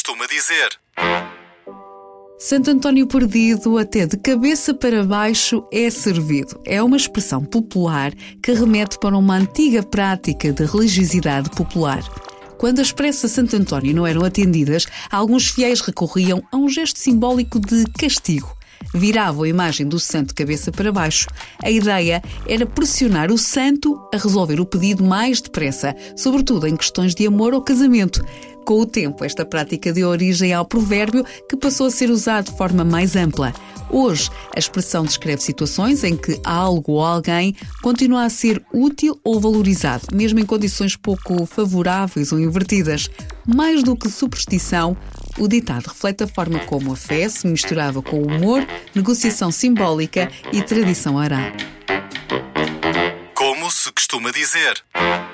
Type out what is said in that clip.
costuma dizer. Santo António perdido, até de cabeça para baixo, é servido. É uma expressão popular que remete para uma antiga prática de religiosidade popular. Quando as preces a Santo António não eram atendidas, alguns fiéis recorriam a um gesto simbólico de castigo. Viravam a imagem do santo de cabeça para baixo. A ideia era pressionar o santo a resolver o pedido mais depressa, sobretudo em questões de amor ou casamento. Com o tempo, esta prática deu origem ao provérbio que passou a ser usado de forma mais ampla. Hoje, a expressão descreve situações em que algo ou alguém continua a ser útil ou valorizado, mesmo em condições pouco favoráveis ou invertidas. Mais do que superstição, o ditado reflete a forma como a fé se misturava com o humor, negociação simbólica e tradição oral. Como se costuma dizer.